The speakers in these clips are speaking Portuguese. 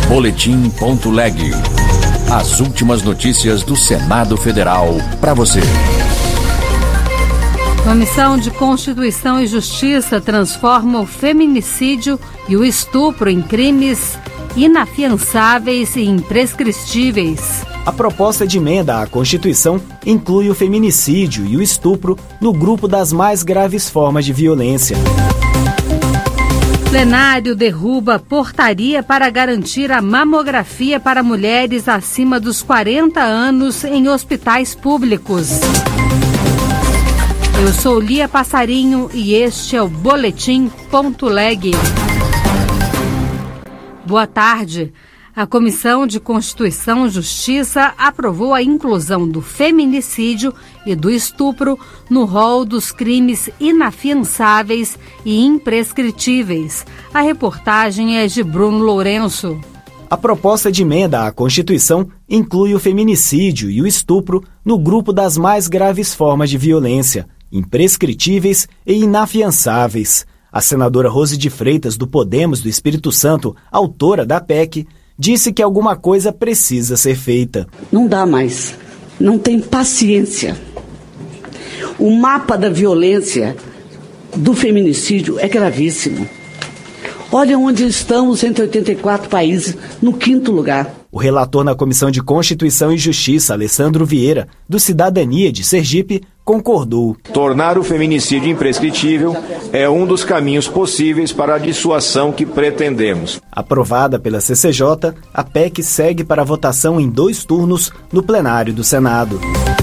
Boletim.leg. As últimas notícias do Senado Federal para você. Comissão de Constituição e Justiça transforma o feminicídio e o estupro em crimes inafiançáveis e imprescritíveis. A proposta de emenda à Constituição inclui o feminicídio e o estupro no grupo das mais graves formas de violência. Plenário derruba portaria para garantir a mamografia para mulheres acima dos 40 anos em hospitais públicos. Eu sou Lia Passarinho e este é o Boletim.leg. Boa tarde. A Comissão de Constituição e Justiça aprovou a inclusão do feminicídio e do estupro no rol dos crimes inafiançáveis e imprescritíveis. A reportagem é de Bruno Lourenço. A proposta de emenda à Constituição inclui o feminicídio e o estupro no grupo das mais graves formas de violência, imprescritíveis e inafiançáveis. A senadora Rose de Freitas, do Podemos do Espírito Santo, autora da PEC, disse que alguma coisa precisa ser feita. Não dá mais. Não tem paciência. O mapa da violência do feminicídio é gravíssimo. Olha onde estão os 184 países, no 5º lugar. O relator na Comissão de Constituição e Justiça, Alessandro Vieira, do Cidadania de Sergipe, concordou. Tornar o feminicídio imprescritível é um dos caminhos possíveis para a dissuasão que pretendemos. Aprovada pela CCJ, a PEC segue para votação em 2 turnos no plenário do Senado.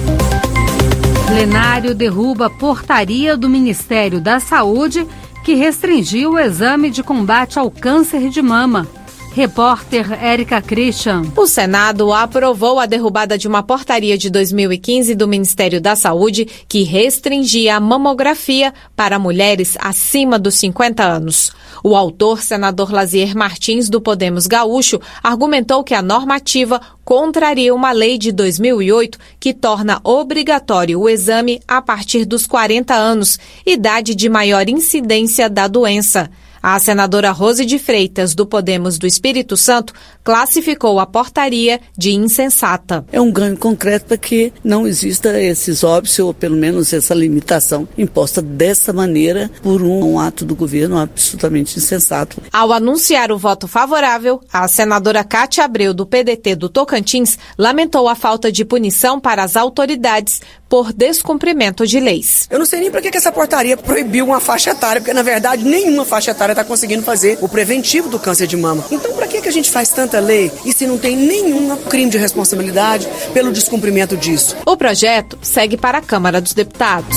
Plenário derruba portaria do Ministério da Saúde que restringiu o exame de combate ao câncer de mama. Repórter Érica Christian. O Senado aprovou a derrubada de uma portaria de 2015 do Ministério da Saúde que restringia a mamografia para mulheres acima dos 50 anos. O autor, senador Lazier Martins, do Podemos Gaúcho, argumentou que a normativa contraria uma lei de 2008 que torna obrigatório o exame a partir dos 40 anos, idade de maior incidência da doença. A senadora Rose de Freitas, do Podemos do Espírito Santo, classificou a portaria de insensata. É um ganho concreto para que não exista esses óbitos, ou pelo menos essa limitação imposta dessa maneira por um ato do governo absolutamente insensato. Ao anunciar o voto favorável, a senadora Cátia Abreu, do PDT do Tocantins, lamentou a falta de punição para as autoridades por descumprimento de leis. Eu não sei nem para que essa portaria proibiu uma faixa etária, porque na verdade nenhuma faixa etária está conseguindo fazer o preventivo do câncer de mama. Então para que a gente faz tanta lei e se não tem nenhum crime de responsabilidade pelo descumprimento disso? O projeto segue para a Câmara dos Deputados.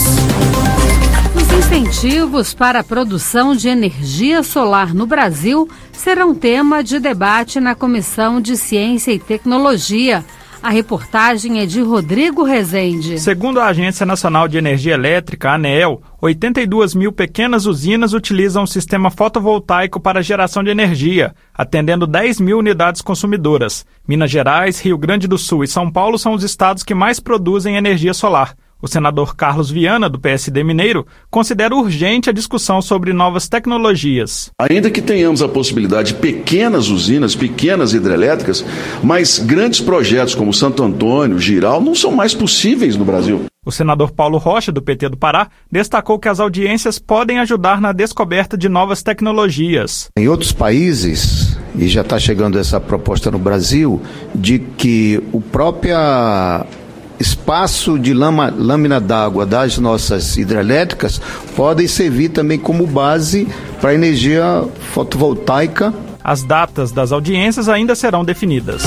Os incentivos para a produção de energia solar no Brasil serão tema de debate na Comissão de Ciência e Tecnologia. A reportagem é de Rodrigo Rezende. Segundo a Agência Nacional de Energia Elétrica, ANEEL, 82 mil pequenas usinas utilizam o sistema fotovoltaico para geração de energia, atendendo 10 mil unidades consumidoras. Minas Gerais, Rio Grande do Sul e São Paulo são os estados que mais produzem energia solar. O senador Carlos Viana, do PSD mineiro, considera urgente a discussão sobre novas tecnologias. Ainda que tenhamos a possibilidade de pequenas usinas, pequenas hidrelétricas, mas grandes projetos como Santo Antônio, Giral, não são mais possíveis no Brasil. O senador Paulo Rocha, do PT do Pará, destacou que as audiências podem ajudar na descoberta de novas tecnologias. Em outros países, e já está chegando essa proposta no Brasil, de que o próprio espaço de lâmina d'água das nossas hidrelétricas podem servir também como base para a energia fotovoltaica. As datas das audiências ainda serão definidas.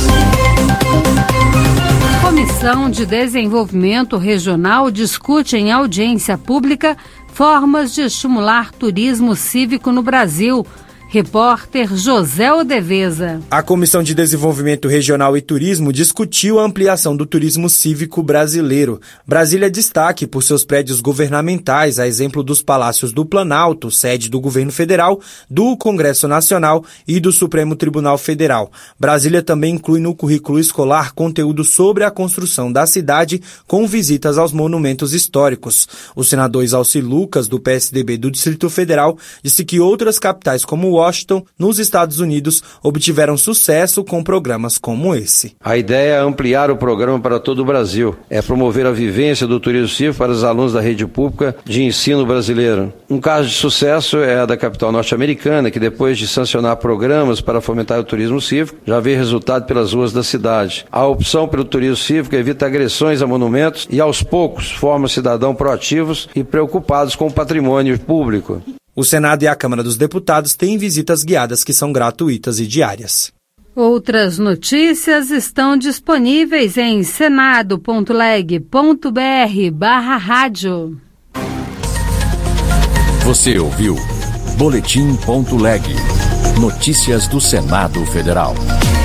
Comissão de Desenvolvimento Regional discute em audiência pública formas de estimular turismo cívico no Brasil. Repórter José Odeveza. A Comissão de Desenvolvimento Regional e Turismo discutiu a ampliação do turismo cívico brasileiro. Brasília é destaque por seus prédios governamentais, a exemplo dos Palácios do Planalto, sede do governo federal, do Congresso Nacional e do Supremo Tribunal Federal. Brasília também inclui no currículo escolar conteúdo sobre a construção da cidade com visitas aos monumentos históricos. O senador Exalci Lucas, do PSDB do Distrito Federal, disse que outras capitais como Washington, nos Estados Unidos, obtiveram sucesso com programas como esse. A ideia é ampliar o programa para todo o Brasil. É promover a vivência do turismo cívico para os alunos da rede pública de ensino brasileiro. Um caso de sucesso é a da capital norte-americana, que depois de sancionar programas para fomentar o turismo cívico, já vê resultado pelas ruas da cidade. A opção pelo turismo cívico evita agressões a monumentos e, aos poucos, forma cidadãos proativos e preocupados com o patrimônio público. O Senado e a Câmara dos Deputados têm visitas guiadas que são gratuitas e diárias. Outras notícias estão disponíveis em senado.leg.br/rádio. Você ouviu Boletim.leg. Notícias do Senado Federal.